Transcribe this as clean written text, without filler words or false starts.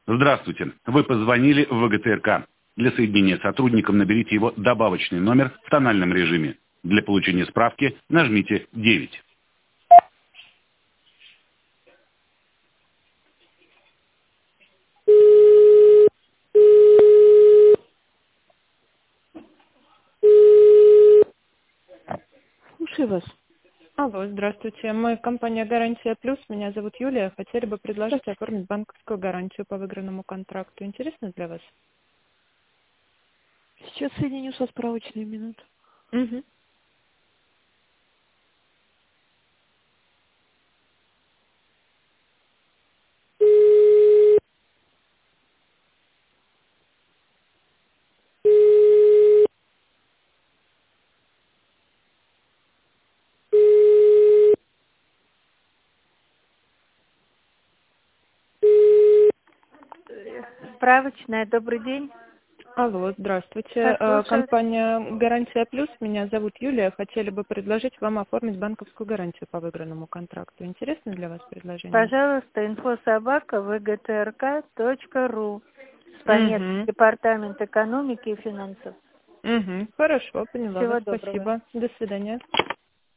Здравствуйте. Вы позвонили в ВГТРК. Для соединения с сотрудником наберите его добавочный номер в тональном режиме. Для получения справки нажмите 9. Слушаю вас. Алло, здравствуйте. Мы компания «Гарантия Плюс». Меня зовут Юлия. Хотели бы предложить оформить банковскую гарантию по выигранному контракту. Интересно для вас? Сейчас соединю со справочной минуты. Угу. Справочная, добрый день. Алло, здравствуйте. Так, слушаю. Компания «Гарантия Плюс». Меня зовут Юлия. Хотели бы предложить вам оформить банковскую гарантию по выигранному контракту. Интересно для вас предложение? Пожалуйста, info@vgtrk.ru. По-немецки, Угу. департамент экономики и финансов. Угу. Хорошо, поняла вас. Всего доброго. Спасибо. До свидания.